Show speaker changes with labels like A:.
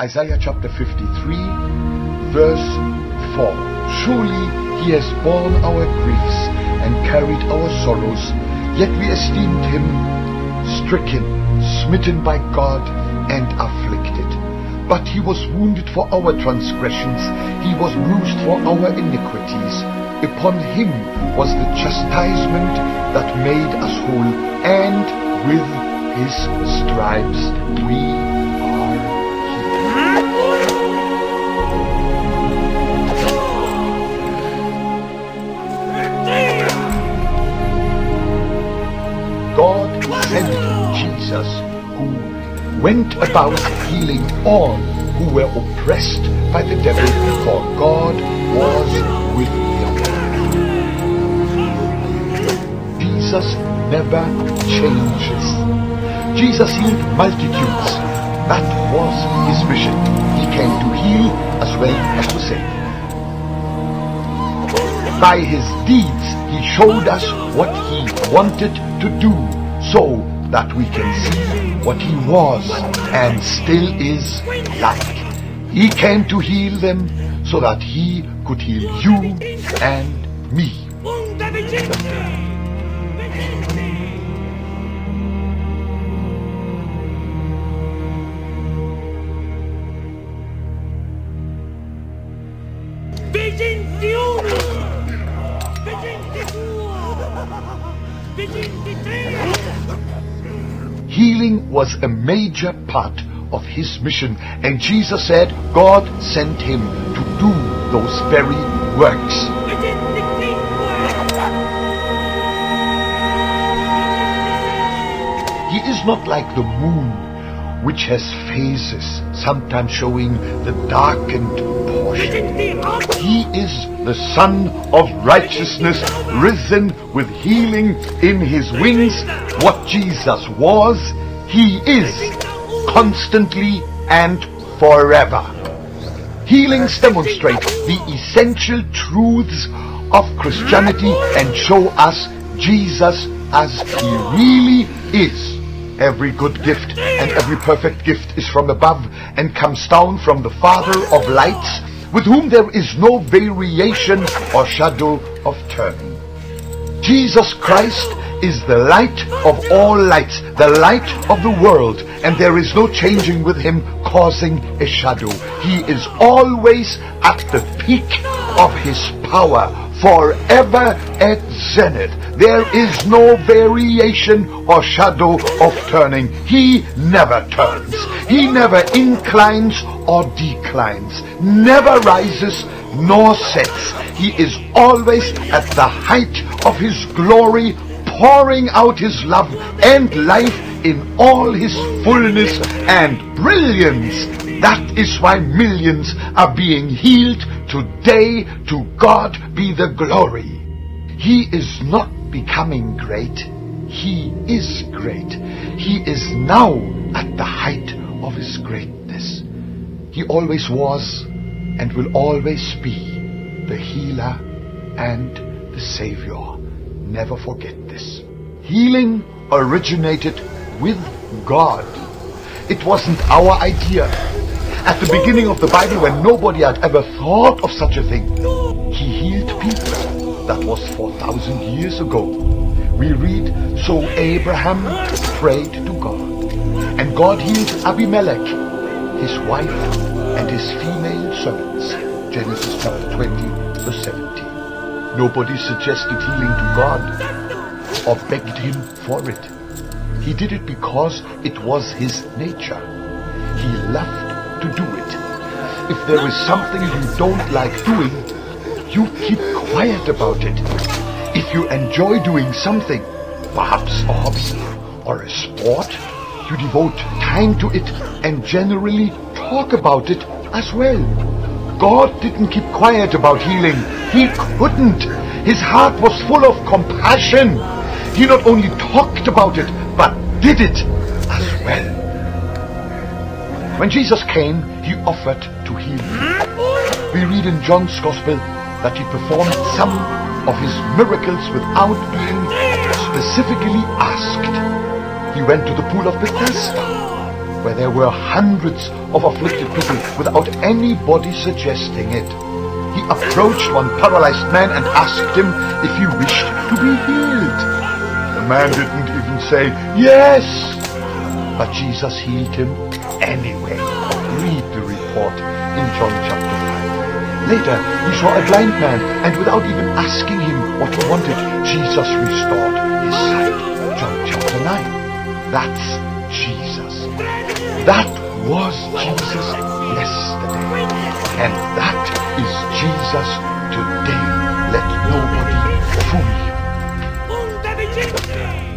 A: Isaiah chapter 53, verse 4. Surely he has borne our griefs and carried our sorrows, yet we esteemed him stricken, smitten by God, and afflicted. But he was wounded for our transgressions, he was bruised for our iniquities. Upon him was the chastisement that made us whole, and with his stripes we are healed. God sent Jesus, who went about healing all who were oppressed by the devil, for God was with him. Jesus never changes. Jesus healed multitudes. That was his mission. He came to heal as well as to save. By his deeds, he showed us what he wanted to do, so that we can see what he was and still is like. He came to heal them so that he could heal you and me. Healing was a major part of his mission, and Jesus said God sent him to do those very works. He is not like the moon, which has phases, sometimes showing the darkened portion. He is the Son of Righteousness, risen with healing in his wings. What Jesus was, he is, constantly and forever. Healings demonstrate the essential truths of Christianity and show us Jesus as he really is. Every good gift and every perfect gift is from above and comes down from the Father of lights, with whom there is no variation or shadow of turning. Jesus Christ is the light of all lights, the light of the world, and there is no changing with him causing a shadow. He is always at the peak of his power, forever at zenith. There is no variation or shadow of turning. He never turns. He never inclines or declines, never rises nor sets. He is always at the height of his glory, pouring out his love and life in all his fullness and brilliance. That is why millions are being healed today. To God be the glory. He is not becoming great. He is great. He is now at the height of his greatness. He always was and will always be the healer and the Savior. Never forget this. Healing originated with God. It wasn't our idea. At the beginning of the Bible, when nobody had ever thought of such a thing, he healed people. That was 4,000 years ago. We read, so Abraham prayed to God, and God healed Abimelech, his wife, and his female servants. Genesis chapter 20, verse 17. Nobody suggested healing to God or begged him for it. He did it because it was his nature. He loved to do it. If there is something you don't like doing, you keep quiet about it. If you enjoy doing something, perhaps a hobby or a sport, you devote time to it and generally talk about it as well. God didn't keep quiet about healing. He couldn't. His heart was full of compassion. He not only talked about it, but did it as well. When Jesus came, he offered to heal. We read in John's Gospel that he performed some of his miracles without being specifically asked. He went to the pool of Bethesda. where there were hundreds of afflicted people without anybody suggesting it. He approached one paralyzed man and asked him if he wished to be healed. The man didn't even say, "Yes!" But Jesus healed him anyway. Read the report in John chapter 5. Later, he saw a blind man, and without even asking him what he wanted, Jesus restored his sight. John chapter 9. That's Jesus. That was Jesus yesterday. And that is Jesus today. Let nobody fool you.